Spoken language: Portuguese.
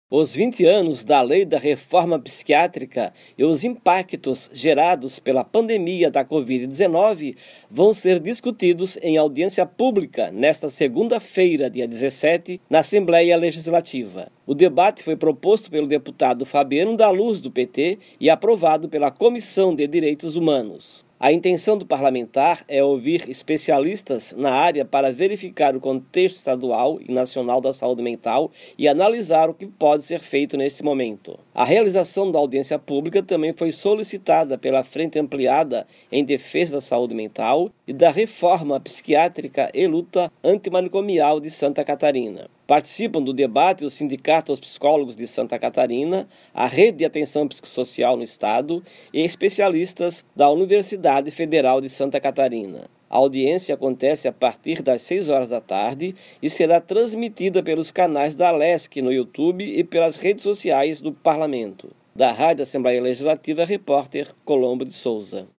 Os 20 anos da Lei da Reforma Psiquiátrica e os impactos gerados pela pandemia da Covid-19 vão ser discutidos em audiência pública nesta segunda-feira, dia 17, na Assembleia Legislativa. O debate foi proposto pelo deputado Fabiano da Luz, do PT, e aprovado pela Comissão de Direitos Humanos. A intenção do parlamentar é ouvir especialistas na área para verificar o contexto estadual e nacional da saúde mental e analisar o que pode ser feito neste momento. A realização da audiência pública também foi solicitada pela Frente Ampliada em Defesa da Saúde Mental e da Reforma Psiquiátrica e Luta Antimanicomial de Santa Catarina. Participam do debate o Sindicato dos Psicólogos de Santa Catarina, a Rede de Atenção Psicossocial no Estado e especialistas da Universidade Federal de Santa Catarina. A audiência acontece a partir das 6 horas da tarde e será transmitida pelos canais da Alesc no YouTube e pelas redes sociais do Parlamento. Da Rádio Assembleia Legislativa, repórter Colombo de Souza.